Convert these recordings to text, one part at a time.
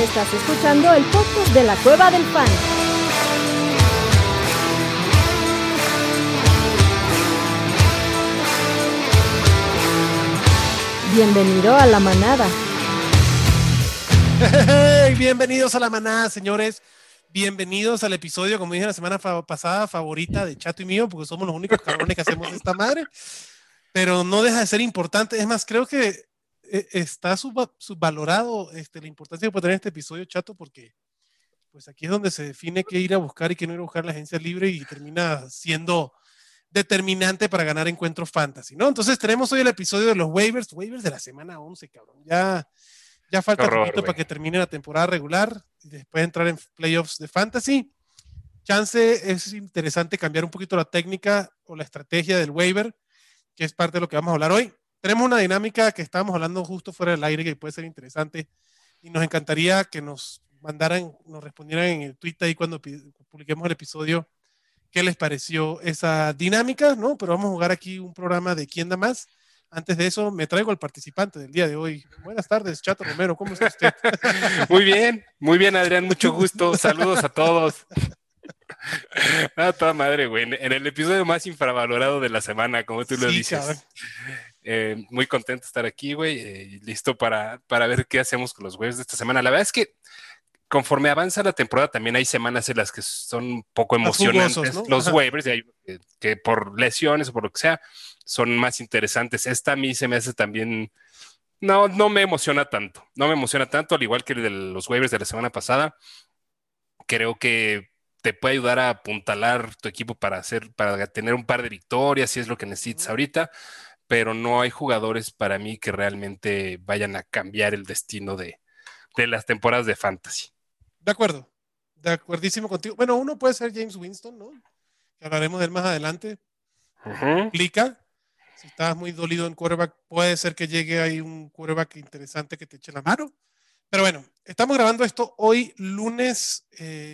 Estás escuchando el podcast de la Cueva del Fan. Bienvenido a la manada. Hey, bienvenidos a la manada, señores. Bienvenidos al episodio, como dije la semana pasada, favorita de Chato y mío, porque somos los únicos cabrones que hacemos esta madre. Pero no deja de ser importante. Es más, creo que está subvalorado la importancia que puede tener este episodio, Chato, porque pues aquí es donde se define qué ir a buscar y qué no ir a buscar la agencia libre y termina siendo determinante para ganar encuentros fantasy, ¿no? Entonces tenemos hoy el episodio de los waivers de la semana 11, cabrón. Ya falta poquito para que termine la temporada regular y después entrar en playoffs de fantasy. Chance es interesante cambiar un poquito la técnica o la estrategia del waiver, que es parte de lo que vamos a hablar hoy. Tenemos una dinámica que estábamos hablando justo fuera del aire que puede ser interesante y nos encantaría que nos respondieran en el tweet ahí cuando publiquemos el episodio qué les pareció esa dinámica, ¿no? Pero vamos a jugar aquí un programa de ¿Quién da más? Antes de eso, me traigo al participante del día de hoy. Buenas tardes, Chato Romero, ¿cómo está usted? Muy bien, Adrián, mucho gusto. Saludos a todos. Toda madre, güey. En el episodio más infravalorado de la semana, como tú lo dices. Muy contento de estar aquí, güey. Listo para ver qué hacemos con los waivers de esta semana. La verdad es que conforme avanza la temporada, también hay semanas en las que son un poco emocionantes, jugosos, ¿no? los waivers, y hay que por lesiones o por lo que sea, son más interesantes. Esta a mí se me hace también... No me emociona tanto. No me emociona tanto, al igual que el de los waivers de la semana pasada. Creo que te puede ayudar a apuntalar tu equipo para tener un par de victorias, si es lo que necesitas ahorita, pero no hay jugadores para mí que realmente vayan a cambiar el destino de las temporadas de fantasy. De acuerdo, de acuerdísimo contigo. Bueno, uno puede ser James Winston, ¿no? Que hablaremos de él más adelante. Implica, si estás muy dolido en quarterback, puede ser que llegue ahí un quarterback interesante que te eche la mano. Pero bueno, estamos grabando esto hoy, lunes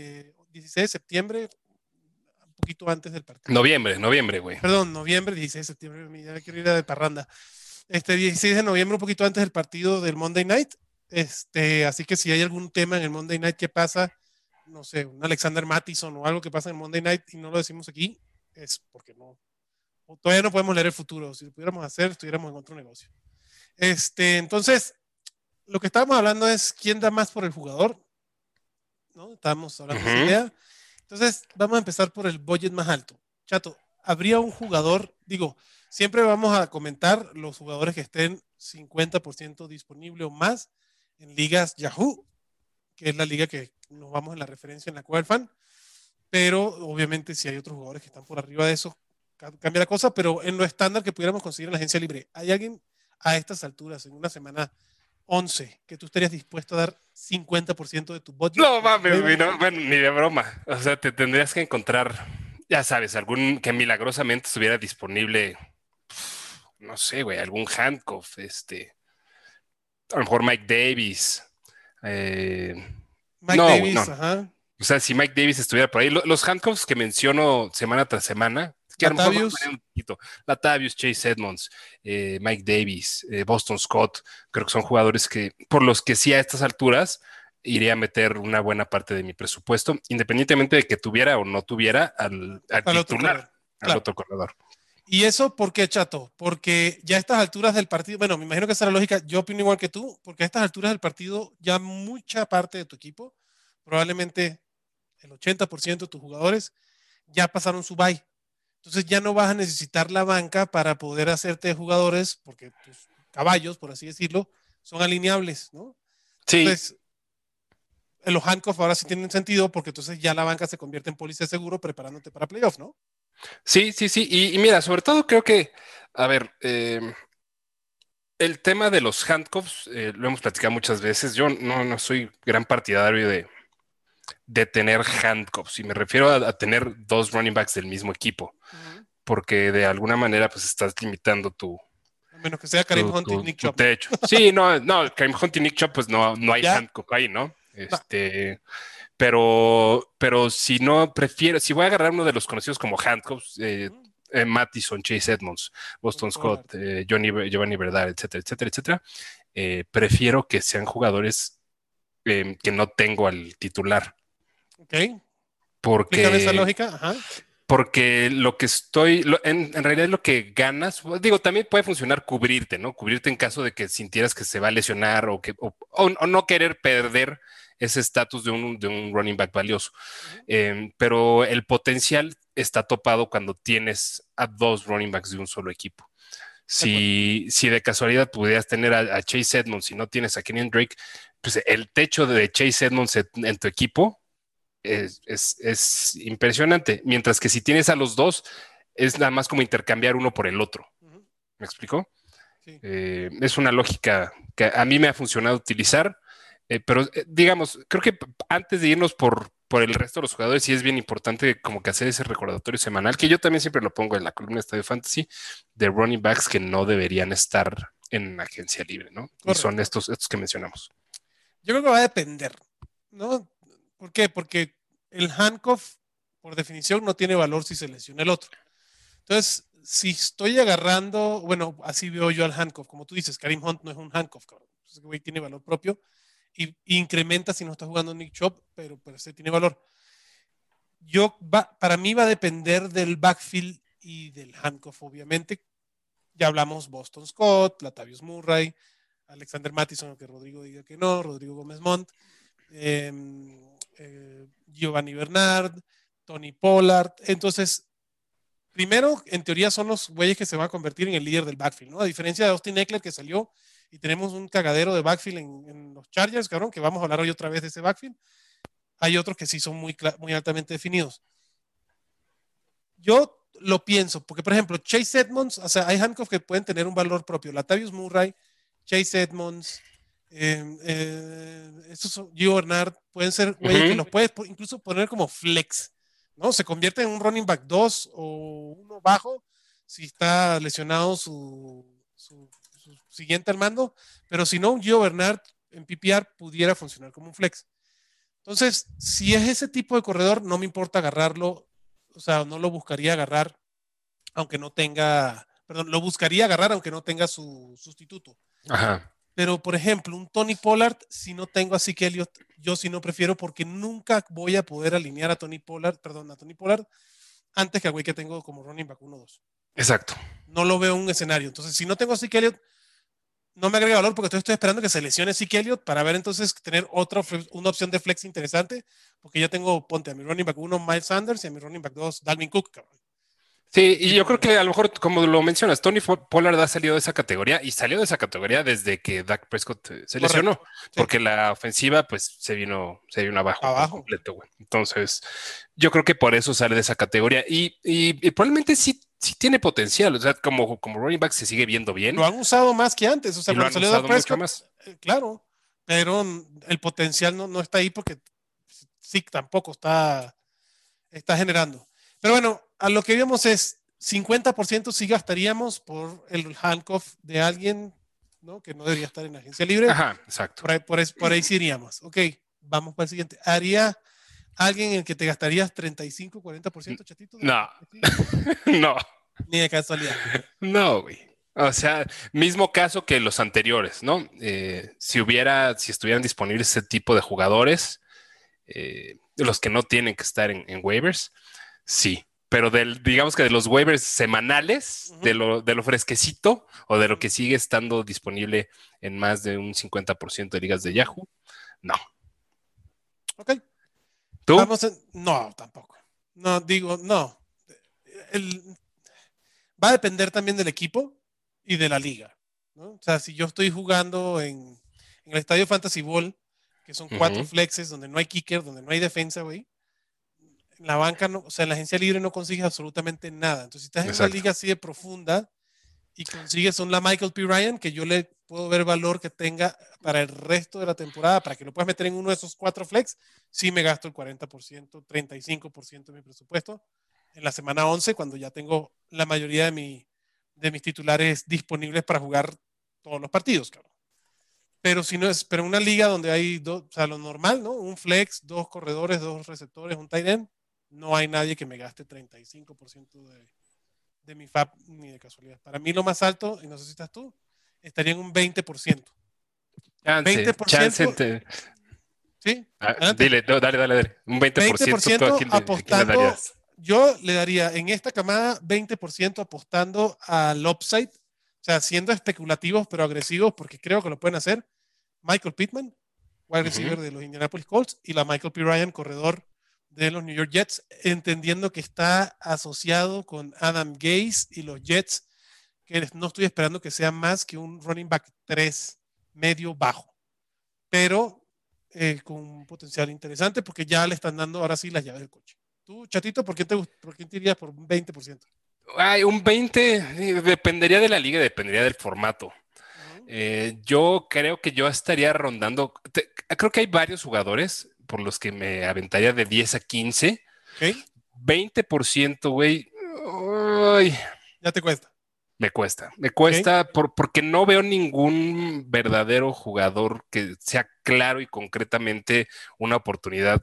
16 de septiembre, un poquito antes del partido. Noviembre, güey. Perdón, noviembre, 16 de septiembre, ya quiero ir a de parranda. 16 de noviembre, un poquito antes del partido del Monday Night. Así que si hay algún tema en el Monday Night que pasa, no sé, un Alexander Mattison o algo que pasa en el Monday Night y no lo decimos aquí, es porque todavía no podemos leer el futuro. Si lo pudiéramos hacer, estuviéramos en otro negocio. Entonces, lo que estábamos hablando es quién da más por el jugador, ¿no? Estábamos hablando de esa idea. Entonces, vamos a empezar por el budget más alto. Chato, ¿habría un jugador? Digo, siempre vamos a comentar los jugadores que estén 50% disponible o más en ligas Yahoo, que es la liga que nos vamos en la referencia en la Cueva del Fan. Pero, obviamente, si hay otros jugadores que están por arriba de eso, cambia la cosa. Pero en lo estándar que pudiéramos conseguir en la agencia libre, ¿hay alguien a estas alturas, en una semana 11, que tú estarías dispuesto a dar 50% de tu budget? No mames, güey, no, bueno, ni de broma. O sea, te tendrías que encontrar, ya sabes, algún que milagrosamente estuviera disponible, no sé, güey, algún handcuff, a lo mejor Mike Davis. Davis, no. Ajá. O sea, si Mike Davis estuviera por ahí, los handcuffs que menciono semana tras semana, que a lo mejor van a poner un poquito. Latavius, Chase Edmonds, Mike Davis, Boston Scott, creo que son jugadores por los que sí a estas alturas iría a meter una buena parte de mi presupuesto, independientemente de que tuviera o no tuviera al titular, al otro corredor. ¿Y eso por qué, Chato? Porque ya a estas alturas del partido, bueno, me imagino que esa es la lógica, yo opino igual que tú, porque a estas alturas del partido ya mucha parte de tu equipo, probablemente el 80% de tus jugadores, ya pasaron su bye. Entonces ya no vas a necesitar la banca para poder hacerte jugadores, porque tus caballos, por así decirlo, son alineables, ¿no? Entonces, Sí. Los handcuffs ahora sí tienen sentido, porque entonces ya la banca se convierte en póliza de seguro preparándote para playoff, ¿no? Sí. Y mira, sobre todo creo que, a ver, el tema de los handcuffs, lo hemos platicado muchas veces. Yo no soy gran partidario de tener handcuffs, y me refiero a tener dos running backs del mismo equipo, porque de alguna manera pues estás limitando a menos que sea Kareem Hunt y Nick Chubb. Techo. Sí, no, Kareem Hunt y Nick Chubb pues no hay handcuff ahí, ¿no? Pero si no prefiero, si voy a agarrar uno de los conocidos como handcuffs, Mattison, Chase Edmonds, Boston Scott, Giovanni Bernard, etcétera, prefiero que sean jugadores que no tengo al titular. Ok. Explícame esa Porque, lógica. Ajá. porque lo que en realidad lo que ganas, digo, también puede funcionar cubrirte, ¿no? Cubrirte en caso de que sintieras que se va a lesionar o no querer perder ese estatus de un running back valioso. Ujú. Pero el potencial está topado cuando tienes a dos running backs de un solo equipo. De acuerdo. Si de casualidad pudieras tener a Chase Edmonds y no tienes a Kenyon Drake, pues el techo de Chase Edmonds en tu equipo es impresionante. Mientras que si tienes a los dos, es nada más como intercambiar uno por el otro. Ujú. ¿Me explico? Sí. Es una lógica que a mí me ha funcionado utilizar, pero digamos, creo que antes de irnos por el resto de los jugadores, sí es bien importante como que hacer ese recordatorio semanal, que yo también siempre lo pongo en la columna de Estadio Fantasy, de running backs que no deberían estar en agencia libre, ¿no? Y son Correcto. estos que mencionamos. Yo creo que va a depender, ¿no? ¿Por qué? Porque el handcuff, por definición, no tiene valor si se lesiona el otro. Entonces, si estoy agarrando, bueno, así veo yo al handcuff, como tú dices, Karim Hunt no es un handcuff, cabrón. Ese güey tiene valor propio y incrementa si no está jugando Nick Chubb, pero ese tiene valor. Para mí va a depender del backfield y del handcuff, obviamente. Ya hablamos Boston Scott, Latavius Murray, Alexander Mattison, aunque Rodrigo diga que no, Rodrigo Gómez Montt, eh, Giovanni Bernard, Tony Pollard. Entonces, primero, en teoría, son los güeyes que se van a convertir en el líder del backfield, ¿no? A diferencia de Austin Eckler que salió y tenemos un cagadero de backfield en los Chargers, cabrón, que vamos a hablar hoy otra vez de ese backfield. Hay otros que sí son muy altamente definidos. Yo lo pienso, porque por ejemplo, Chase Edmonds, o sea, hay handcuffs que pueden tener un valor propio. Latavius Murray, Chase Edmonds, estos son Gio Bernard, pueden ser güeyes que Ujú. los puedes incluso poner como flex, ¿no? Se convierte en un running back 2 o uno bajo si está lesionado su siguiente al mando, pero si no, un Gio Bernard en PPR pudiera funcionar como un flex. Entonces, si es ese tipo de corredor, no me importa agarrarlo, o sea, no lo buscaría agarrar aunque no tenga, perdón, lo buscaría agarrar aunque no tenga su sustituto. Ajá. Pero, por ejemplo, un Tony Pollard, si no tengo a Zeke Elliott, yo sí no prefiero porque nunca voy a poder alinear a Tony Pollard, perdón, a Tony Pollard antes que a güey que tengo como running back 1-2. Exacto. No lo veo en un escenario. Entonces, si no tengo a Zeke Elliott, no me agrega valor porque estoy esperando que se lesione Zeke Elliott para ver entonces tener una opción de flex interesante, porque yo tengo, ponte a mi running back 1 Miles Sanders y a mi running back 2 Dalvin Cook, cabrón. Sí, y yo Tipo, creo que a lo mejor, como lo mencionas, Tony Pollard ha salido de esa categoría y salió de esa categoría desde que Dak Prescott se correcto. lesionó, Sí, porque la ofensiva pues se vino abajo por abajo. completo, güey. Entonces, yo creo que por eso sale de esa categoría y probablemente sí tiene potencial, o sea, como running back se sigue viendo Lo bien han usado más que antes. O sea, y lo cuando han salió Dak usado mucho Prescott, más. claro, pero el potencial no está ahí porque sí tampoco está generando. Pero bueno, a lo que vimos es 50% sí gastaríamos por el handcuff de alguien, ¿no? Que no debería estar en agencia libre. Ajá, exacto. Por ahí sí iríamos. Ok, vamos para el siguiente. ¿Haría alguien en el que te gastarías 35-40% chatito de No, flexible? no, Ni de casualidad. no, güey. O sea, mismo caso que los anteriores, ¿no? Si estuvieran disponibles ese tipo de jugadores, los que no tienen que estar en waivers, sí. Pero digamos que de los waivers semanales, de Ujú, lo fresquecito o de lo ujú. que sigue estando disponible en más de un 50% de ligas de Yahoo, no. Ok, ¿Tú? no, tampoco. No, digo, no. El, Va a depender también del equipo y de la liga, ¿no? O sea, si yo estoy jugando en el estadio Fantasy Ball, que son cuatro Ujú, flexes, donde no hay kicker, donde no hay defensa, güey, en la banca, no, o sea, en la agencia libre no consigues absolutamente nada. Entonces, si estás en una exacto. liga así de profunda y consigues la Michael P. Ryan, que yo le puedo ver valor que tenga para el resto de la temporada, para que lo puedas meter en uno de esos cuatro flex, sí me gasto el 40%, 35% de mi presupuesto en la semana 11 cuando ya tengo la mayoría de mis titulares disponibles para jugar todos los partidos, cabrón. Pero si no es, pero una liga donde hay dos, o sea, lo normal, ¿no? Un flex, dos corredores, dos receptores, un tight end, no hay nadie que me gaste 35% de mi FAB ni de casualidad. Para mí lo más alto, y no sé si estás tú, estaría en un 20%. Chance, chance 20%, Sí, adelante. Dile, no, dale. Un 20%, ¿tú a quién le apostando, darías? yo le daría en esta camada 20% apostando al upside, o sea, siendo especulativos pero agresivos porque creo que lo pueden hacer. Michael Pittman, wide Ujú. receiver de los Indianapolis Colts, y la Michael P. Ryan, corredor de los New York Jets, entendiendo que está asociado con Adam Gase y los Jets, que no estoy esperando que sea más que un running back 3 medio bajo, pero con un potencial interesante porque ya le están dando ahora sí las llaves del coche. Tú, Chatito, ¿por qué te irías por un 20%? Ay, un 20, dependería de la liga, dependería del formato. Uh-huh. Yo creo que yo estaría rondando, creo que hay varios jugadores por los que me aventaría de 10 a 15. ¿Ok? 20%, güey, ay, Ya te cuesta. me ¿Ok? cuesta porque no veo ningún verdadero jugador que sea claro y concretamente una oportunidad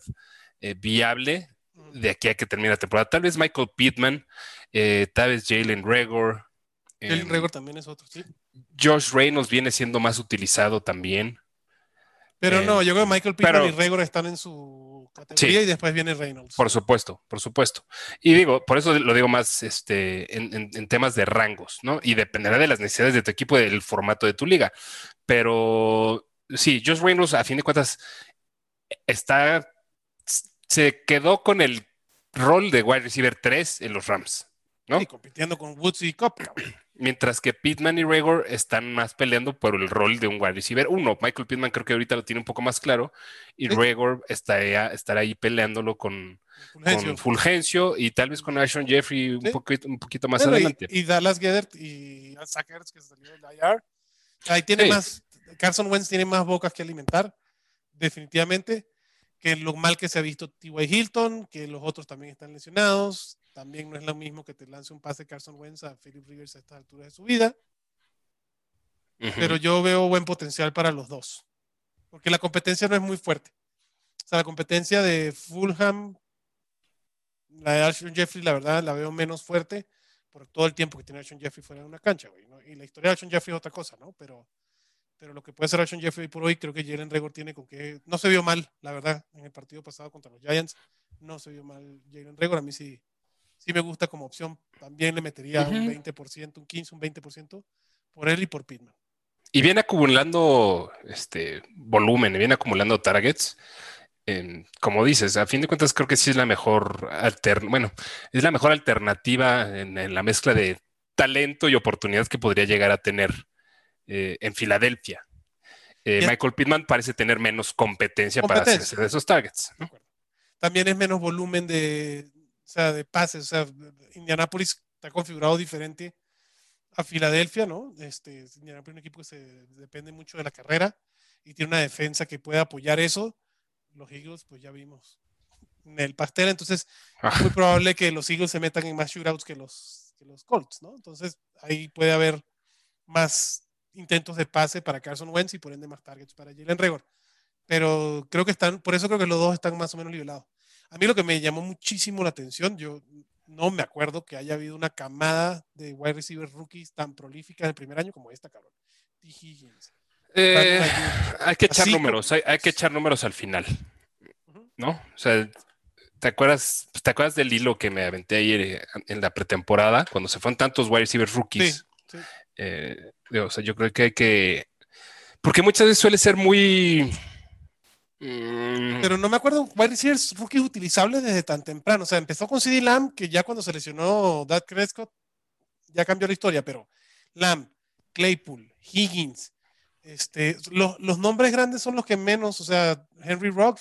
viable Uh-huh. de aquí a que termine la temporada. Tal vez Michael Pittman, tal vez Jalen Reagor, Jalen em, Reagor también es otro, sí. Josh Reynolds viene siendo más utilizado también. Pero no, yo creo que Michael Pittman y Pero Reagor están en su sí, categoría y después viene Reynolds. por supuesto, por supuesto. Y digo, por eso lo digo más en temas de rangos, ¿no? Y dependerá de las necesidades de tu equipo y del formato de tu liga. Pero sí, Josh Reynolds, a fin de cuentas, está, se quedó con el rol de wide receiver 3 en los Rams, Sí, ¿no? compitiendo con Woods y Cup, cabrón. Mientras que Pittman y Reagor están más peleando por el rol de un wide receiver uno. Michael Pittman creo que ahorita lo tiene un poco más claro y Sí, Reagor estará ahí peleándolo con Fulgencio. Fulgencio y tal vez con Ashon Jeffrey Sí. un poquito más Bueno, adelante. y Dallas Goedert y Sackers que salió del IR. Ahí tiene Sí. más, Carson Wentz tiene más bocas que alimentar, definitivamente, que lo mal que se ha visto T.Y. Hilton, que los otros también están lesionados. También no es lo mismo que te lance un pase Carson Wentz a Philip Rivers a estas alturas de su vida. Pero Ujú. yo veo buen potencial para los dos, porque la competencia no es muy fuerte. O sea, la competencia de Fulham, la de Alshon Jeffrey, la verdad, la veo menos fuerte por todo el tiempo que tiene Alshon Jeffrey fuera de una cancha, güey, ¿no? Y la historia de Alshon Jeffrey es otra cosa, ¿no? Pero lo que puede ser Alshon Jeffrey por hoy, creo que Jalen Reagor tiene con que. No se vio mal, la verdad, en el partido pasado contra los Giants. No se vio mal Jalen Reagor. A mí sí, sí me gusta como opción. También le metería un Ujú. 20%, un 15, un 20% por él y por Pittman. Y viene acumulando volumen, y viene acumulando targets. Como dices, a fin de cuentas creo que sí es la mejor bueno, es la mejor alternativa en la mezcla de talento y oportunidad que podría llegar a tener en Filadelfia. Y es Michael Pittman parece tener menos competencia para competencia, hacerse de esos targets, de ¿no? acuerdo. También es menos volumen o sea, de pases. O sea, Indianapolis está configurado diferente a Filadelfia, ¿no? Indianapolis es un equipo que depende mucho de la carrera y tiene una defensa que puede apoyar eso. Los Eagles, pues ya vimos en el pastel, entonces es muy Ah, probable que los Eagles se metan en más shootouts que los Colts, ¿no? Entonces ahí puede haber más intentos de pase para Carson Wentz y por ende más targets para Jalen Reagor. Pero creo que por eso creo que los dos están más o menos nivelados. A mí lo que me llamó muchísimo la atención, yo no me acuerdo que haya habido una camada de wide receiver rookies tan prolífica en el primer año como esta, cabrón. T. Higgins, Brandon eh, Ayuk, hay que echar así números, hay que echar números al final, uh-huh. ¿no? O sea, ¿te acuerdas del hilo que me aventé ayer en la pretemporada cuando se fueron tantos wide receiver Sí, rookies? sí. O sea, yo creo que hay que, porque muchas veces suele ser muy, Pero no me acuerdo wide receivers rookies utilizables desde tan temprano. O sea, empezó con CD Lamb, que ya cuando se lesionó Dak Prescott, ya cambió la historia, pero Lamb, Claypool, Higgins, los nombres grandes son los que menos, o sea, Henry Rocks,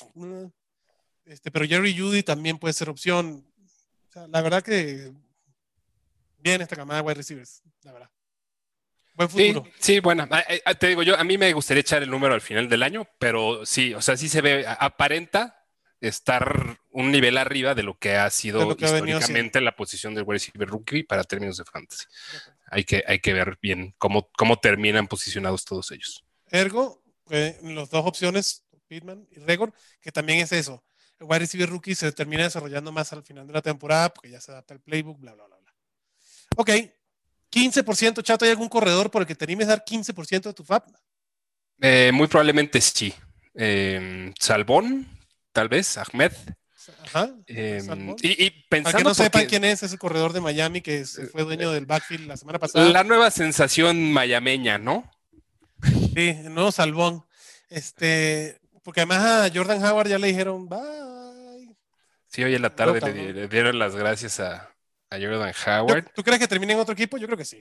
pero Jerry Judy también puede ser opción. O sea, la verdad que bien esta camada de wide receivers, la verdad. Buen sí, futuro. sí, bueno, te digo yo, a mí me gustaría echar el número al final del año, pero sí, o sea, sí se ve, aparenta estar un nivel arriba de lo que ha De sido lo que ha venido haciendo. históricamente la posición del wide receiver rookie para términos de fantasy. De acuerdo. Hay que ver bien cómo terminan posicionados todos ellos. Ergo, las dos opciones, Pittman y Regor, que también es eso. El wide receiver rookie se termina desarrollando más al final de la temporada porque ya se adapta al playbook, bla, bla, bla, bla. Ok, 15%, Chato, ¿hay algún corredor por el que te animes a dar 15% de tu FAP? Muy probablemente sí. Salbón, tal vez, Ahmed. Ajá, Salmón. Y Para que pensando no sepan porque quién es el corredor de Miami que fue dueño del backfield la semana pasada. la nueva sensación mayameña, ¿no? Sí, el nuevo Salbón. Porque además a Jordan Howard ya le dijeron, bye. Sí, hoy en la Adiós, tarde cabrón. le dieron las gracias a Jordan Howard. ¿Tú crees que termine en otro equipo? Yo creo que sí.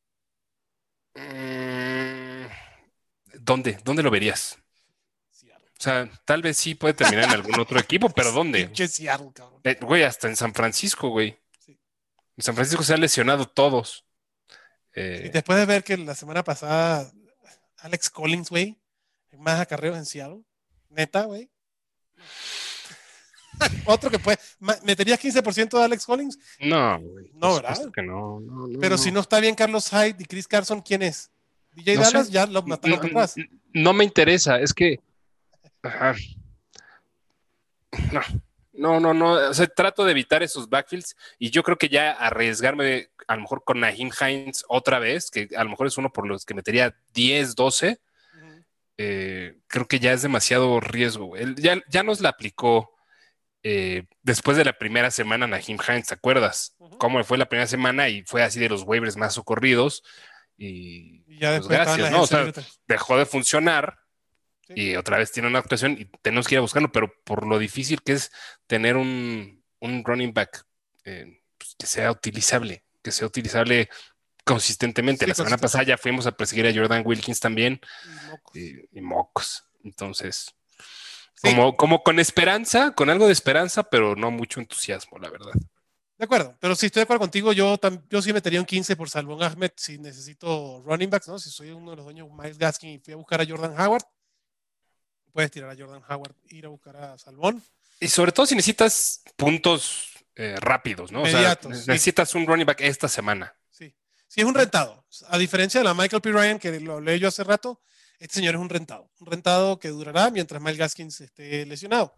Mm, ¿Dónde lo verías? Seattle. O sea, tal vez sí puede terminar en algún otro equipo, pero ¿dónde? Pinche Seattle, cabrón. Güey, hasta en San Francisco, güey. Sí. En San Francisco se han lesionado todos. Sí, Eh, después de ver que la semana pasada Alex Collins, güey, más acarreos en Seattle. Neta, güey. Otro que puede. ¿Meterías 15% de Alex Collins? no, güey, por No, supuesto ¿verdad? que no, no, no, Pero si no. no está bien Carlos Hyde y Chris Carson, ¿quién es? DJ No sé. Dallas ya lo mataron No, para atrás. no me interesa, es que ajá, no, no. O sea, trato de evitar esos backfields y yo creo que ya arriesgarme a lo mejor con Naheem Hines otra vez, que a lo mejor es uno por los que metería 10, 12, Ujú. creo que ya es demasiado riesgo. Él ya nos la aplicó después de la primera semana Naheem Hines, ¿te acuerdas? Ujú. Cómo fue la primera semana y fue así de los waivers más socorridos y Y ya pues después estaba en la gracias, ¿no? O agencia sea, libre. dejó de funcionar Sí. y otra vez tiene una actuación y tenemos que ir a buscarlo, pero por lo difícil que es tener un running back pues, que sea utilizable consistentemente. Sí, La semana pasada consistente. ya fuimos a perseguir a Jordan Wilkins también Y mocos. y mocos. Entonces, Sí, como con esperanza, con algo de esperanza, pero no mucho entusiasmo, la verdad. de acuerdo. Pero si estoy de acuerdo contigo, yo sí metería un 15 por Salvon Ahmed si necesito running backs, ¿no? Si soy uno de los dueños de Miles Gaskin y fui a buscar a Jordan Howard, puedes tirar a Jordan Howard, ir a buscar a Salvón. Y sobre todo si necesitas puntos rápidos, ¿no? O sea, Inmediatos, sí. necesitas un running back esta semana. Sí. Sí, es un rentado. A diferencia de la Michael P. Ryan, que lo leí yo hace rato, este señor es un rentado. Un rentado que durará mientras Miles Gaskins esté lesionado.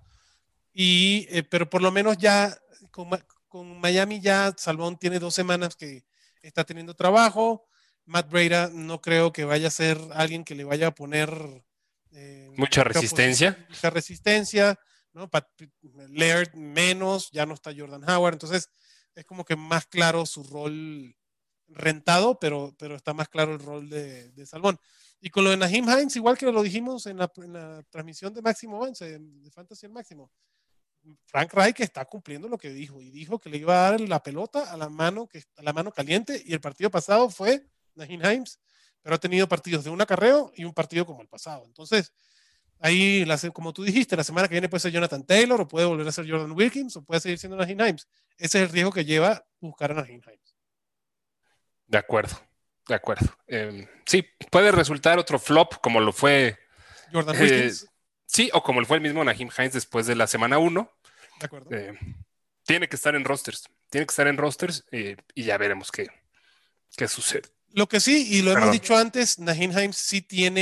Pero por lo menos ya con, con Miami ya Salmón tiene 2 semanas que está teniendo trabajo. Matt Breida no creo que vaya a ser alguien que le vaya a poner Mucha resistencia. mucha resistencia, ¿no? Laird menos, ya no está Jordan Howard, entonces es como que más claro su rol rentado, pero está más claro el rol de Salmón. Y con lo de Naheem Hines, igual que lo dijimos en la transmisión de Máximo Avance, de Fantasy al Máximo, Frank Reich está cumpliendo lo que dijo y dijo que le iba a dar la pelota a la mano caliente y el partido pasado fue Naheem Hines, pero ha tenido partidos de un acarreo y un partido como el pasado. Entonces, ahí, como tú dijiste, la semana que viene puede ser Jonathan Taylor o puede volver a ser Jordan Wilkins o puede seguir siendo Naheem Hines. Ese es el riesgo que lleva buscar a Naheem Hines. De acuerdo, de acuerdo. Sí, puede resultar otro flop como lo fue, Jordan eh, Wilkins, sí, o como lo fue el mismo Naheem Hines después de la semana 1. de acuerdo. Tiene que estar en rosters, y ya veremos qué sucede. Lo que sí, y lo hemos Perdón. dicho antes, Naheem Hines sí tiene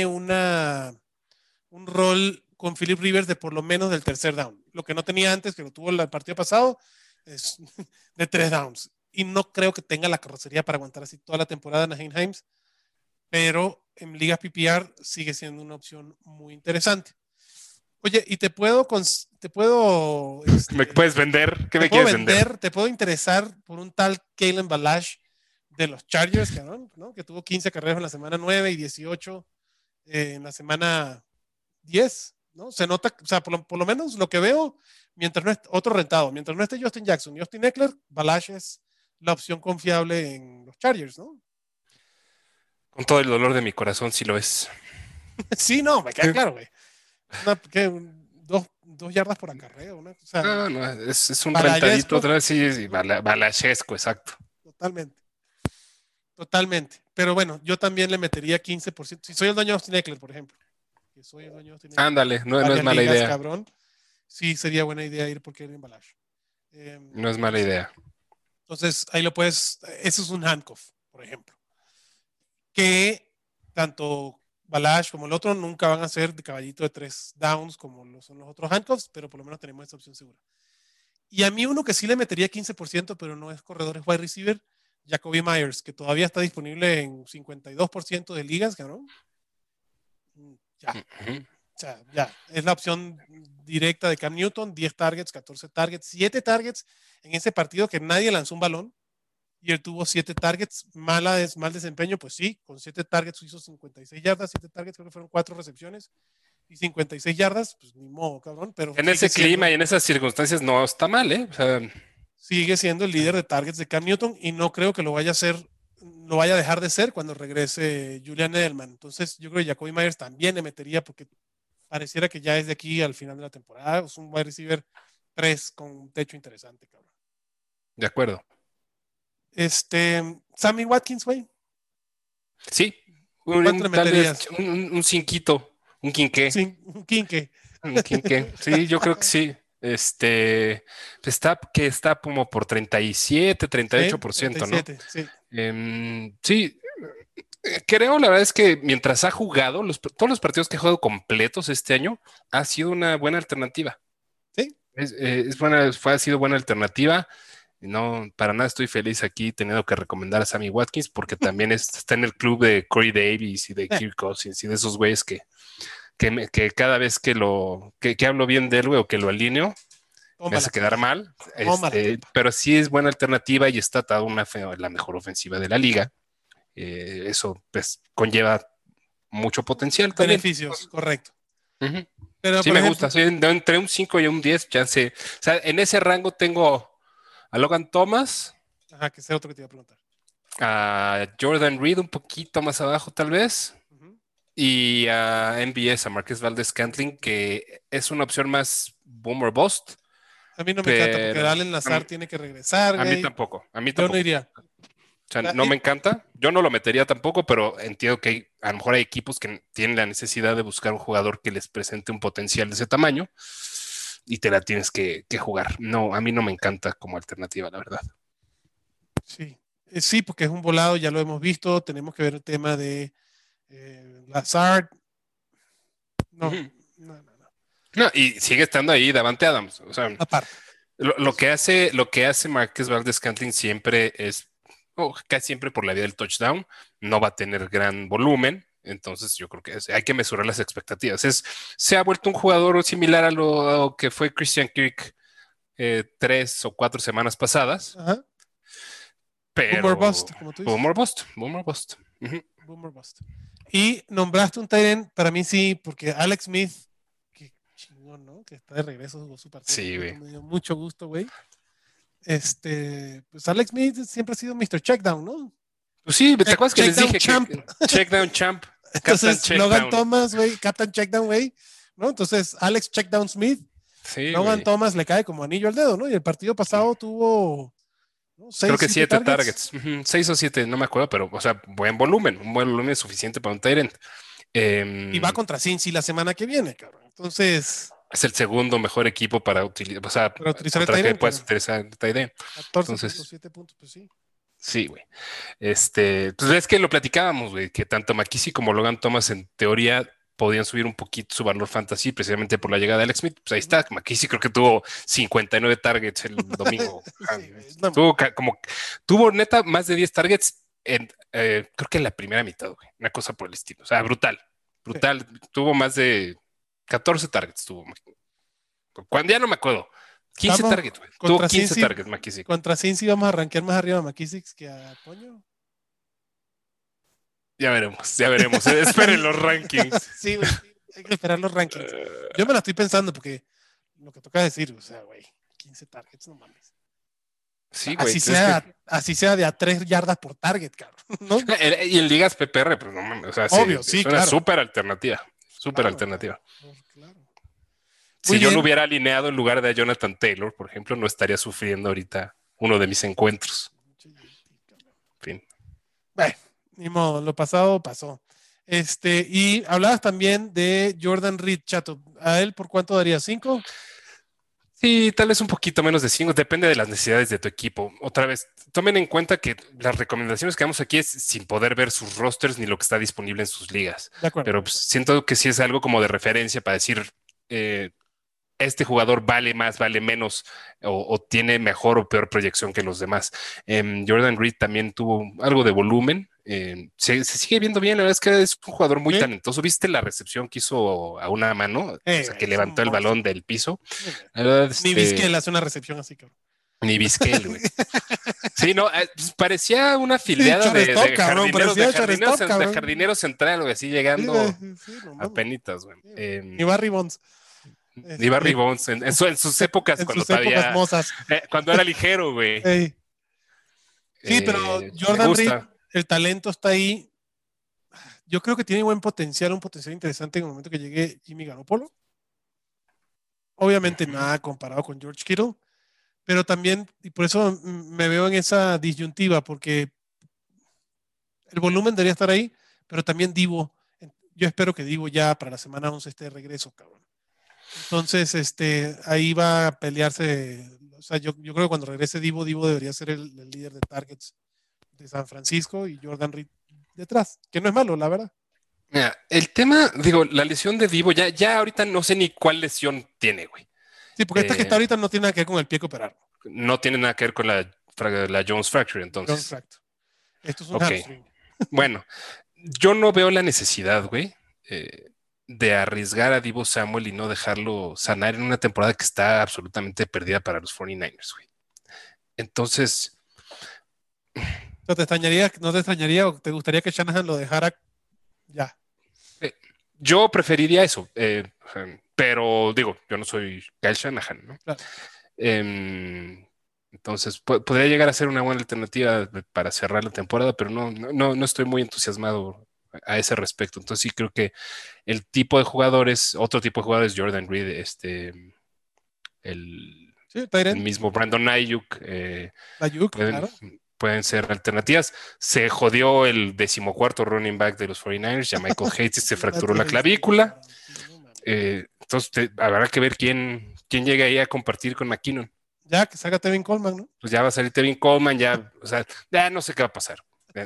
un rol con Philip Rivers de por lo menos del tercer down. Lo que no tenía antes, que lo tuvo el partido pasado, es de 3 downs. Y no creo que tenga la carrocería para aguantar así toda la temporada Naheem Hines, pero en ligas PPR sigue siendo una opción muy interesante. Oye, y ¿Me puedes vender? ¿Qué te me puedo quieres vender? vender, te puedo interesar por un tal Kalen Balash de los Chargers, cabrón, ¿no? Que tuvo 15 carreras en la semana 9 y 18 en la semana 10, ¿no? Se nota, o sea, por lo menos lo que veo, mientras no esté otro rentado, mientras no esté Justin Jackson y Austin Eckler, Balash es la opción confiable en los Chargers, ¿no? Con todo el dolor de mi corazón, sí lo es. Sí, no, me queda claro, güey. Dos yardas por acarreo, ¿no? O sea, No, no, es un rentadito Balayesco, otra vez, sí, sí, balachesco, exacto. totalmente, totalmente. Pero bueno, yo también le metería 15%. Si soy el dueño de Austin Eckler, por ejemplo, que soy el dueño de Austin Eckler Ándale, en no es varias mala ligas, idea. cabrón, sí sería buena idea ir por Kevin Balash. No es mala idea. Entonces, ahí lo puedes, eso es un handcuff, por ejemplo, que tanto Balash como el otro nunca van a ser de caballito de 3 downs como lo son los otros handcuffs, pero por lo menos tenemos esta opción segura. Y a mí uno que sí le metería 15%, pero no es corredor, es wide receiver, Jacoby Myers, que todavía está disponible en 52% de ligas, cabrón. Ya, Ujú. O sea, ya, es la opción directa de Cam Newton, 10 targets, 14 targets, 7 targets en ese partido que nadie lanzó un balón y él tuvo 7 targets, mal desempeño, pues sí, con 7 targets hizo 56 yardas, 7 targets, creo que fueron 4 recepciones y 56 yardas, pues ni modo, cabrón, pero En ese clima y en esas circunstancias no está mal, ¿eh? O sea, sigue siendo el líder de targets de Cam Newton y no creo que lo vaya a hacer, lo vaya a dejar de ser cuando regrese Julian Edelman. Entonces, yo creo que Jacoby Myers también le metería porque pareciera que ya es de aquí al final de la temporada. Es un wide receiver 3 con un techo interesante, cabrón. de acuerdo. Sammy Watkins, güey. Sí, ¿Cuánto le tal vez meterías? un cinquito, un quinqué. Sí, un quinque. Un quinqué. Sí, yo creo que sí. Está como por 37, Sí, 38%, ¿no? 37, sí. Sí, creo la verdad es que mientras ha jugado, todos los partidos que ha jugado completos este año, ha sido una buena alternativa. Sí. Ha sido buena alternativa. No, para nada estoy feliz aquí teniendo que recomendar a Sammy Watkins porque también está en el club de Corey Davis y de Kirk Cousins y de esos güeyes que cada vez que hablo bien de él, güey, o que lo alineo, me hace Tómala, quedar papá. mal. Tómala, papá. Pero sí es buena alternativa y está atado la mejor ofensiva de la liga. Eso pues conlleva mucho potencial también. Beneficios, correcto. Ujú. Pero, Sí por me ejemplo, gusta, sí, entre un 5 y un 10, ya sé. O sea, en ese rango tengo a Logan Thomas, ajá, que sea otro que te iba a preguntar. a Jordan Reed un poquito más abajo tal vez, Ujú. y a MBS, a Marquez Valdez Scantling, que es una opción más boomer bust, A mí no me encanta porque pero Allen Lazar tiene que regresar, a mí güey. tampoco, a mí Yo no tampoco. iría. O sea, O sea, no me encanta, yo no lo metería tampoco, pero entiendo que a lo mejor hay equipos que tienen la necesidad de buscar un jugador que les presente un potencial de ese tamaño y te la tienes que jugar. No, a mí no me encanta como alternativa, la verdad. sí. Sí, porque es un volado, ya lo hemos visto. Tenemos que ver el tema de Lazard. No, Ujú. no, no, no. No, y sigue estando ahí Davante Adams. O sea, Aparte. Eso, lo que hace Marquez Valdez Scantling siempre es, casi siempre por la vía del touchdown, no va a tener gran volumen. Entonces yo creo que hay que mesurar las expectativas. Se ha vuelto un jugador similar a lo que fue Christian Kirk 3 o 4 semanas pasadas, ajá. Boomer pero bust, como tú dices. boomer bust, boomer bust. Ujú. Boomer bust. Y nombraste un tight end, para mí sí, porque Alex Smith, que chingón, ¿no? Que está de regreso, jugó su partido Sí, completo, güey. me dio mucho gusto, güey. Pues Alex Smith siempre ha sido Mr. Checkdown, ¿no? Pues sí, ¿te acuerdas que les Checkdown dije Champ. que checkdown champ, Captain Entonces, Logan Checkdown? Thomas, güey, Captain Checkdown, güey, ¿no? Entonces, Alex Checkdown Smith, Sí, Logan güey. Thomas le cae como anillo al dedo, ¿no? Y el partido pasado tuvo, ¿no? Creo 6, que 7 7 targets targets, 6 o 7, no me acuerdo, pero, o sea, un buen volumen es suficiente para un tight end. y va Eh, contra Cincy la semana que viene, cabrón. Entonces, es el segundo mejor equipo para utilizar, o sea, para utilizar el contra tight que end, puedes claro. utilizar el tight end. Entonces, 14.7 puntos, pues sí. sí, güey. Pues es que lo platicábamos, güey, que tanto McKissick como Logan Thomas en teoría podían subir un poquito su valor fantasy precisamente por la llegada de Alex Smith. Pues ahí está, McKissick creo que tuvo 59 targets el domingo. Sí, güey, es una Tuvo neta más de 10 targets creo que en la primera mitad, güey. Una cosa por el estilo. O sea, brutal, sí. brutal. Tuvo más de 14 targets, tuvo. Cuando ya no me acuerdo. 15 Vamos targets, güey. Tuvo 15 targets, McKissick. contra Cincy vamos a rankear más arriba a McKissick que a Toño. Ya veremos, ya veremos. Esperen los rankings. Sí, güey, hay que esperar los rankings. Yo me la estoy pensando porque lo que toca decir, o sea, güey, 15 targets, no mames. O sea, Sí, güey. Pues es que, así sea de a 3 yardas por target, cabrón, ¿no? y en ligas PPR, pues no mames. O sea, sí, Obvio, sí, es una claro. súper alternativa. Súper Claro, alternativa. claro. Muy Si yo lo bien. hubiera alineado en lugar de a Jonathan Taylor, por ejemplo, no estaría sufriendo ahorita uno de mis encuentros. En fin. Bueno, ni modo, lo pasado pasó. Y hablabas también de Jordan Reed, Chato. ¿A él por cuánto daría? ¿5? Sí, tal vez un poquito menos de 5, depende de las necesidades de tu equipo. Otra vez, tomen en cuenta que las recomendaciones que damos aquí es sin poder ver sus rosters ni lo que está disponible en sus ligas. De acuerdo. Pero pues, siento que sí es algo como de referencia para decir, eh, este jugador vale más, vale menos o tiene mejor o peor proyección que los demás. Jordan Reed también tuvo algo de volumen, Se sigue viendo bien, la verdad es que es un jugador muy ¿Sí? talentoso. ¿Viste la recepción que hizo a una mano? O sea, que Es un levantó el monstruo. balón del piso. Muy bien. La verdad, Ni Vizquel hace una recepción así, cabrón. ni Vizquel, güey. Sí, no, pues parecía una Sí, filiada shortstop, cabrón, parecía shortstop, de cabrón. jardinero central, güey, así Sí, güey, llegando sí, no a mames. penitas, güey. Sí, güey. Ni Barry Bonds. Ni Barry Este, Bonds, en sus épocas, en cuando sus épocas todavía, mozas. cuando era ligero, güey. Ey. Sí, pero Me Jordan Reed, gusta. el talento está ahí. Yo creo que tiene buen potencial, un potencial interesante en el momento que llegue Jimmy Garoppolo. Obviamente Ujú. nada comparado con George Kittle, pero también, y por eso me veo en esa disyuntiva, porque el volumen debería estar ahí, pero también Divo, yo espero que Divo ya para la semana 11 esté de regreso, cabrón. Entonces, ahí va a pelearse, o sea, yo creo que cuando regrese Divo, Divo debería ser el líder de targets de San Francisco y Jordan Reed detrás, que no es malo, la verdad. Mira, el tema, digo, la lesión de Divo, ya ahorita no sé ni cuál lesión tiene, güey. Sí, porque esta que está Eh, ahorita no tiene nada que ver con el pie que operaron. no tiene nada que ver con la Jones Fracture, John entonces. Fracto. Esto es un Ok, hamstring. bueno, yo no veo la necesidad, güey, eh, de arriesgar a Divo Samuel y no dejarlo sanar en una temporada que está absolutamente perdida para los 49ers, güey. Entonces, O sea, no te extrañaría o te gustaría que Shanahan lo dejara ya? eh, yo preferiría eso, pero digo, yo no soy Kyle Shanahan, ¿no? Claro. Em, entonces, podría llegar a ser una buena alternativa para cerrar la temporada, pero no estoy muy entusiasmado a ese respecto. Entonces, sí creo que el tipo de jugadores, otro tipo de jugadores, Jordan Reed, el, Sí, el Tyren, mismo Brandon Ayuk, Ayuk, pueden, claro. pueden ser alternativas. Se jodió el decimocuarto running back de los 49ers, ya Michael Hayes se fracturó Michael la Hayes, sí, clavícula. cabrón. Sí, no mames. Entonces, habrá que ver quién llega ahí a compartir con McKinnon. Ya, que salga Tevin Coleman, ¿no? Pues ya va a salir Tevin Coleman, ya, o sea, ya no sé qué va a pasar.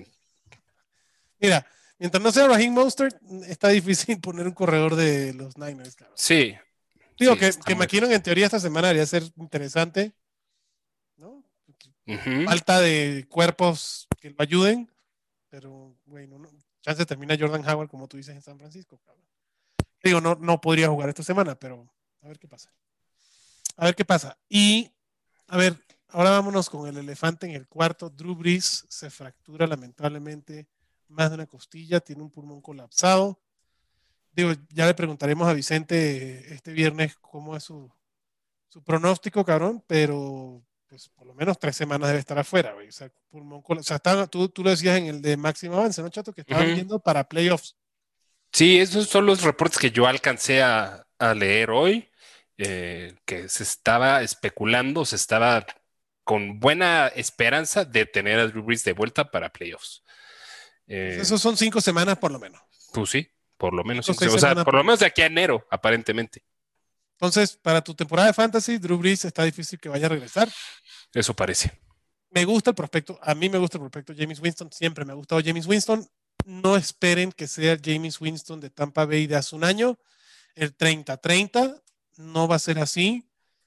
Mira, mientras no sea Raheem Mostert, está difícil poner un corredor de los Niners, cabrón. Sí, Digo sí, que, está que muy McKinnon en difícil. teoría esta semana debería ser interesante, ¿no? Ujú. Falta de cuerpos que lo ayuden, pero, bueno, chance termina Jordan Howard, como tú dices, en San Francisco, cabrón. Digo, no podría jugar esta semana, pero a ver qué pasa. A ver qué pasa. Y, a ver, ahora vámonos con el elefante en el cuarto. Drew Brees se fractura lamentablemente más de una costilla, tiene un pulmón colapsado. Digo, ya le preguntaremos a Vicente este viernes cómo es su pronóstico, cabrón, pero pues por lo menos 3 semanas debe estar afuera, güey. O sea, o sea, tú lo decías en el de máximo avance, ¿no, Chato? Que estaban Ujú. viendo para playoffs. Sí, esos son los reportes que yo alcancé a leer hoy, que se estaba especulando, se estaba con buena esperanza de tener a Drew Brees de vuelta para playoffs. Pues Eh, esos son 5 semanas por lo menos. pues sí, por lo menos Cinco o cinco, seis o sea, semanas por por lo lo menos menos. de aquí a enero, aparentemente. Entonces, para tu temporada de fantasy, Drew Brees está difícil que vaya a regresar. Eso parece. Me gusta el prospecto, a mí me gusta el prospecto James Winston, siempre me ha gustado James Winston. No esperen que sea James Winston de Tampa Bay de hace un año, el 30-30, no va a ser así.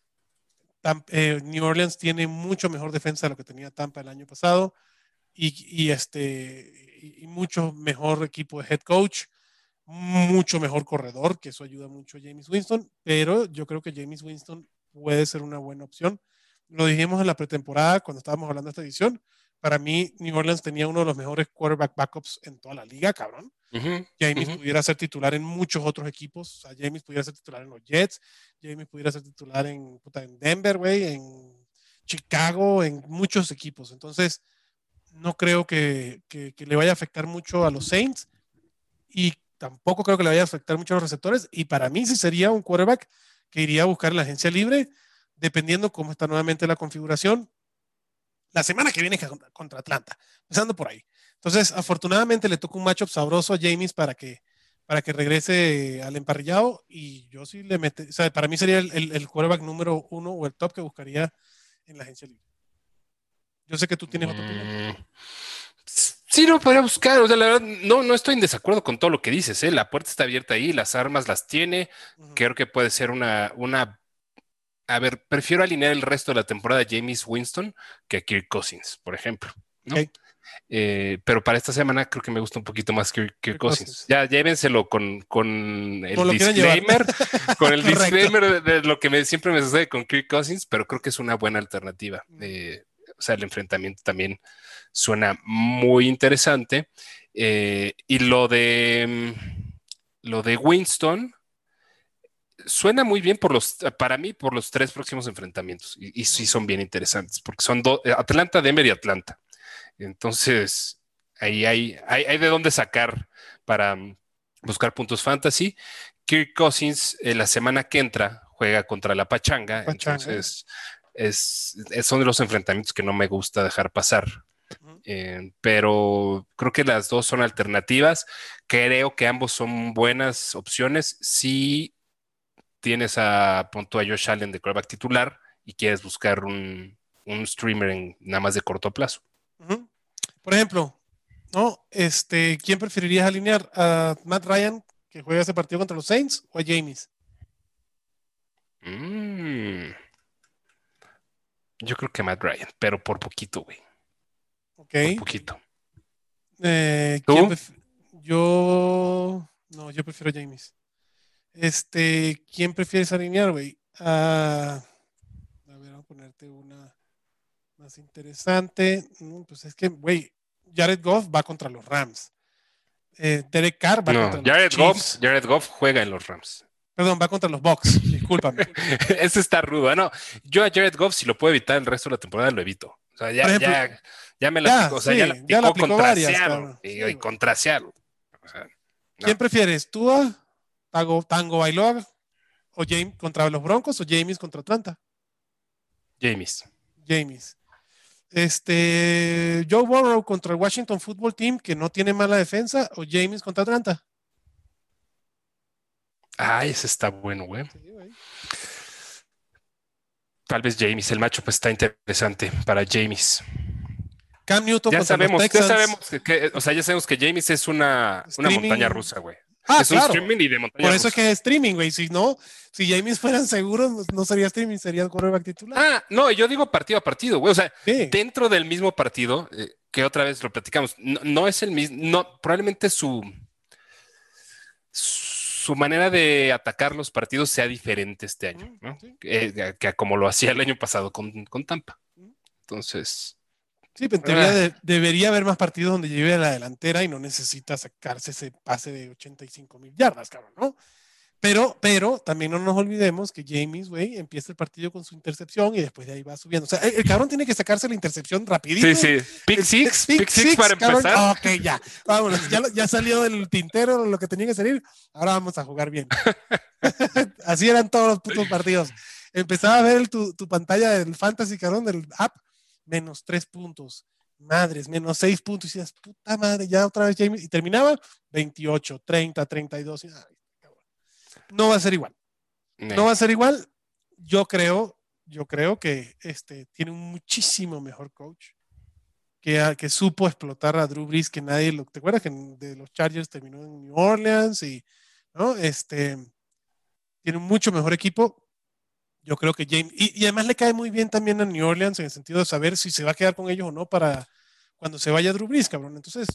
New Orleans tiene mucho mejor defensa de lo que tenía Tampa el año pasado y mucho mejor equipo de head coach, mucho mejor corredor, que eso ayuda mucho a James Winston, pero yo creo que James Winston puede ser una buena opción. Lo dijimos en la pretemporada cuando estábamos hablando de esta edición. Para mí, New Orleans tenía uno de los mejores quarterback backups en toda la liga, cabrón. Ujú, James ujú. pudiera ser titular en muchos otros equipos. O sea, James pudiera ser titular en los Jets. James pudiera ser titular en Denver, güey, en Chicago, en muchos equipos. Entonces, no creo que le vaya a afectar mucho a los Saints y tampoco creo que le vaya a afectar mucho a los receptores. Y para mí sí sería un quarterback que iría a buscar en la agencia libre, dependiendo cómo está nuevamente la configuración. La semana que viene contra Atlanta, empezando por ahí. Entonces, afortunadamente le toca un matchup sabroso a James para que regrese al emparrillado y yo sí le mete, o sea, para mí sería el quarterback número uno o el top que buscaría en la agencia libre. Yo sé que tú tienes otra opinión. Mm, sí, lo podría buscar. O sea, la verdad, no estoy en desacuerdo con todo lo que dices, ¿eh? La puerta está abierta ahí, las armas las tiene. Ujú. Creo que puede ser una. A ver, prefiero alinear el resto de la temporada a James Winston que a Kirk Cousins, por ejemplo. ¿no? Ok. Pero para esta semana creo que me gusta un poquito más Kirk Cousins. Ya llévenselo con el Como lo quieran llevar. disclaimer, con el Correcto. disclaimer de lo que siempre me sucede con Kirk Cousins, pero creo que es una buena alternativa. O sea, el enfrentamiento también suena muy interesante. Y lo de Winston suena muy bien para mí, por los 3 próximos enfrentamientos. Y sí son bien interesantes, porque son Atlanta, Denver y Atlanta. Entonces, ahí hay de dónde sacar para buscar puntos fantasy. Kirk Cousins, la semana que entra, juega contra la Pachanga. Entonces, son de los enfrentamientos que no me gusta dejar pasar. Pero creo que las dos son alternativas. Creo que ambos son buenas opciones si tienes a Josh Allen de quarterback titular y quieres buscar un streamer nada más de corto plazo. Por ejemplo, ¿no? ¿Quién preferirías alinear? ¿A Matt Ryan, que juega ese partido contra los Saints, o a James? Yo creo que Matt Ryan, pero por poquito, güey. Ok. Por poquito. ¿Quién ¿Tú? yo prefiero a James. ¿Quién prefieres alinear, güey? A ver, vamos a ponerte una más interesante. Pues es que, güey, Jared Goff va contra los Rams. Derek Carr va No, contra los Chiefs. Jared Goff juega en los Rams. Perdón, va contra los Bucks. Discúlpame. Ese está rudo. No, yo a Jared Goff, si lo puedo evitar el resto de la temporada, lo evito. O sea, Por ejemplo, ya me la aplicó. O sea, sí, ya la ya la aplicó aplicó contra varias, Seattle. cabrón. Y Sí, contra Seattle. O sea, ¿quién no. prefieres? ¿Tua, Tango Bailoa o James contra los Broncos o James contra Atlanta? James. James. Joe Burrow contra el Washington Football Team, que no tiene mala defensa, o James contra Atlanta. Ese está bueno, güey. Sí, güey. Tal vez James, el macho, pues está interesante para James. Cam Newton Ya contra los sabemos Texans. o sea, ya sabemos que James es una montaña rusa, güey. Es un Claro. streaming y de montaña Por eso rusa. es que es streaming, güey. Si no, si James fueran seguros, no sería streaming, sería el quarterback titular. No, yo digo partido a partido, güey. O sea, Sí. dentro del mismo partido, que otra vez lo platicamos, no es el mismo, no, probablemente su manera de atacar los partidos sea diferente este año, ¿no? Sí. Que como lo hacía el año pasado con Tampa. Entonces. Sí, pero en teoría debería haber más partidos donde lleve a la delantera y no necesita sacarse ese pase de 85,000 yardas, cabrón, ¿no? Pero también no nos olvidemos que James, güey, empieza el partido con su intercepción y después de ahí va subiendo. O sea, el cabrón tiene que sacarse la intercepción rapidito. Sí. Pick six para cabrón. empezar. Ok, ya. Vámonos. Ya salió del tintero lo que tenía que salir. Ahora vamos a jugar bien. Así eran todos los putos partidos. Empezaba a ver tu pantalla del Fantasy, cabrón, del app. -3 puntos. Madres, -6 puntos. Y decías, puta madre, ya otra vez James. Y terminaba 28, 30, 32. No va a ser igual. No va a ser igual. Yo creo que tiene un muchísimo mejor coach que supo explotar a Drew Brees, que nadie lo. ¿Te acuerdas que de los Chargers terminó en New Orleans? Y, ¿no? Tiene un mucho mejor equipo. Yo creo que James, y además le cae muy bien también a New Orleans en el sentido de saber si se va a quedar con ellos o no para cuando se vaya Drew Brees, cabrón. Entonces,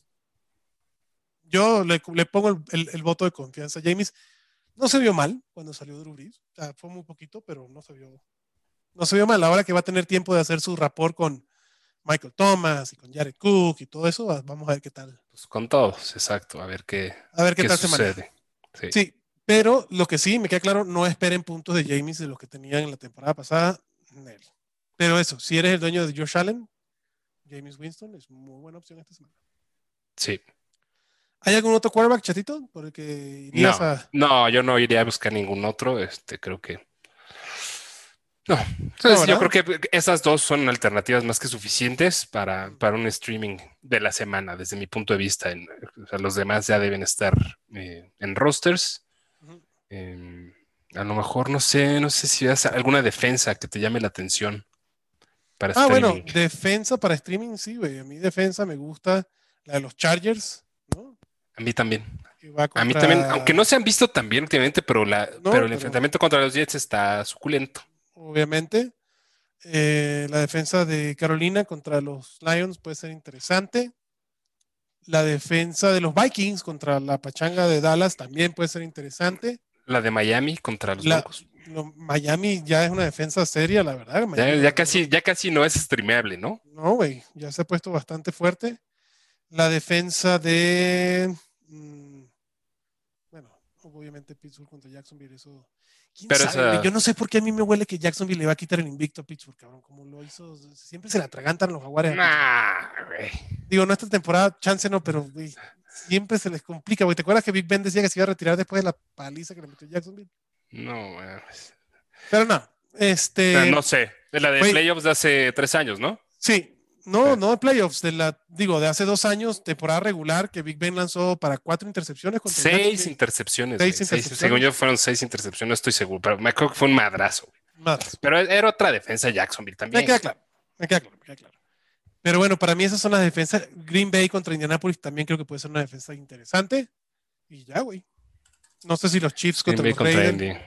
yo le pongo el voto de confianza a James. No se vio mal cuando salió Drew Brees. O sea, fue muy poquito, pero no se vio mal. Ahora que va a tener tiempo de hacer su rapport con Michael Thomas y con Jared Cook y todo eso, vamos a ver qué tal. Pues con todos, exacto. A ver qué tal sucede. Sí, pero lo que sí me queda claro, no esperen puntos de James de los que tenían en la temporada pasada. Pero eso, si eres el dueño de Josh Allen, James Winston es muy buena opción esta semana. Sí. ¿Hay algún otro quarterback, chatito? Por el que irías No, yo no iría a buscar ningún otro. Creo que. No. Entonces, yo creo que esas dos son alternativas más que suficientes para un streaming de la semana, desde mi punto de vista. O sea, los demás ya deben estar en rosters. A lo mejor no sé si hay alguna defensa que te llame la atención para streaming. Bueno, defensa para streaming, sí, güey. A mí defensa me gusta la de los Chargers, ¿no? A mí también. A mí también, aunque no se han visto tan bien últimamente, pero el enfrentamiento contra los Jets está suculento. Obviamente. La defensa de Carolina contra los Lions puede ser interesante. La defensa de los Vikings contra la pachanga de Dallas también puede ser interesante. La de Miami contra los Broncos. Miami ya es una defensa seria, la verdad. Ya casi no es streameable, ¿no? No, güey, ya se ha puesto bastante fuerte. La defensa de... bueno, obviamente Pittsburgh contra Jacksonville, eso... ¿Quién sabe? Yo no sé por qué a mí me huele que Jacksonville le va a quitar el invicto a Pittsburgh, cabrón, como lo hizo. Siempre se le atragantan los Jaguares. Güey. Digo, no esta temporada, chance no, pero güey, siempre se les complica, güey. ¿Te acuerdas que Big Ben decía que se iba a retirar después de la paliza que le metió Jacksonville? No, güey. Pero no, no sé, de la de playoffs de hace 3 años, ¿no? Sí. No de playoffs, de hace 2 años, temporada regular, que Big Ben lanzó para 4 intercepciones. 6 intercepciones. 6 intercepciones. Según yo fueron 6 intercepciones, no estoy seguro, pero me acuerdo que fue un madrazo. Pero era otra defensa de Jacksonville también. Me queda claro. Pero bueno, para mí esas son las defensas. Green Bay contra Indianapolis también creo que puede ser una defensa interesante. Y ya, güey. No sé si los Chiefs contra los Raiders.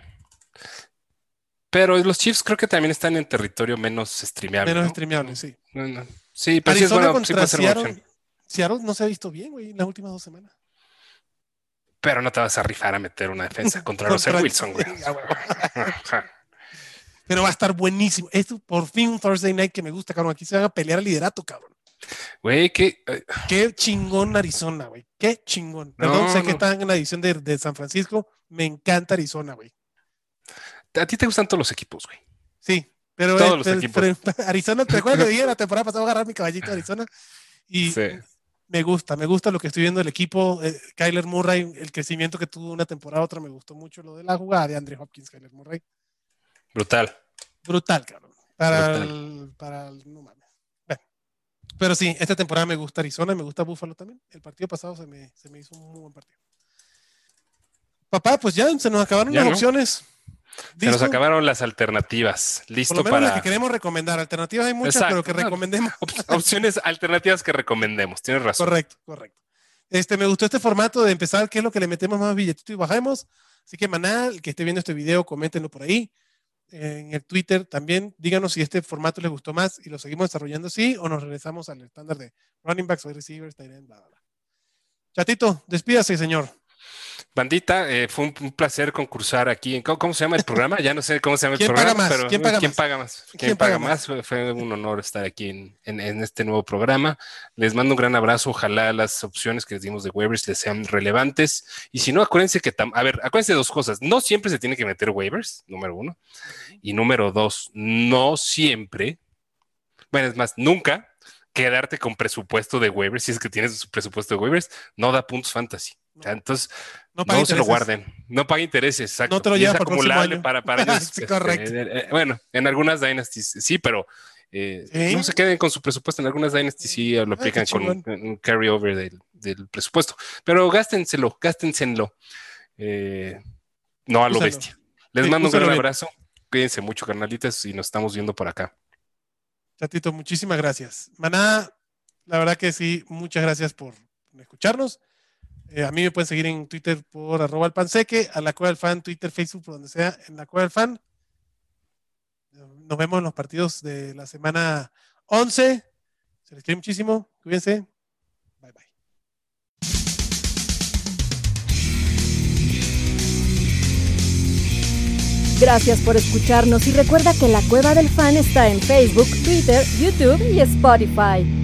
Pero los Chiefs creo que también están en territorio menos streameable. Menos streameable, sí. No. Sí, pero Arizona sí puede ser una opción. Seattle no se ha visto bien, güey, en las últimas 2 semanas. Pero no te vas a rifar a meter una defensa contra Russell Wilson, güey. Pero va a estar buenísimo. Esto por fin un Thursday night que me gusta, cabrón. Aquí se van a pelear el liderato, cabrón. Güey, qué chingón Arizona, güey. Qué chingón. Perdón, sé que están en la edición de San Francisco. Me encanta Arizona, güey. A ti te gustan todos los equipos, güey. Sí, pero todos los equipos. Arizona, te acuerdas que dije la temporada pasada voy a agarrar mi caballito de Arizona y sí. me gusta lo que estoy viendo del equipo. Kyler Murray, el crecimiento que tuvo una temporada a otra, me gustó mucho lo de la jugada de Andre Hopkins, Kyler Murray. Brutal, cabrón. No mames. Bueno, pero sí, esta temporada me gusta Arizona, me gusta Buffalo también. El partido pasado se me hizo un muy buen partido. Papá, pues ya se nos acabaron las opciones. Se nos acabaron las alternativas. Listo por lo menos las que queremos recomendar. Alternativas hay muchas, pero que recomendemos. Opciones alternativas que recomendemos. Tienes razón. Correcto. Me gustó este formato de empezar, qué es lo que le metemos más billetito y bajemos. Así que, maná, el que esté viendo este video, coméntenlo por ahí. En el Twitter también, díganos si este formato les gustó más y lo seguimos desarrollando así o nos regresamos al estándar de running backs, wide receivers, tight end, bla, bla, bla. Chatito, despídase, señor. Bandita, fue un placer concursar aquí. ¿Cómo se llama el programa? Ya no sé cómo se llama el programa. ¿Quién paga más? Fue un honor estar aquí en este nuevo programa. Les mando un gran abrazo. Ojalá las opciones que les dimos de waivers les sean relevantes. Y si no, acuérdense acuérdense de 2 cosas. No siempre se tiene que meter waivers, número 1. Y número 2, no siempre, bueno, es más, nunca quedarte con presupuesto de waivers. Si es que tienes presupuesto de waivers, no da puntos fantasy. O sea, entonces, no se lo guarden. No pague intereses, exacto. No te lo llevas para acumulable para ellos. Sí, correcto. Bueno, en algunas Dynasties sí, pero no se queden con su presupuesto. En algunas Dynasties sí lo aplican con un carryover del presupuesto. Pero gástenselo. No a lo bestia. Les mando un gran abrazo. Cuídense mucho, carnalitas, y nos estamos viendo por acá. Chatito, muchísimas gracias. Maná, la verdad que sí, muchas gracias por escucharnos. A mí me pueden seguir en Twitter por @alpanseque, a la Cueva del Fan, Twitter, Facebook, por donde sea, en la Cueva del Fan. Nos vemos en los partidos de la semana 11. Se les quiere muchísimo. Cuídense. Bye, bye. Gracias por escucharnos y recuerda que La Cueva del Fan está en Facebook, Twitter, YouTube y Spotify.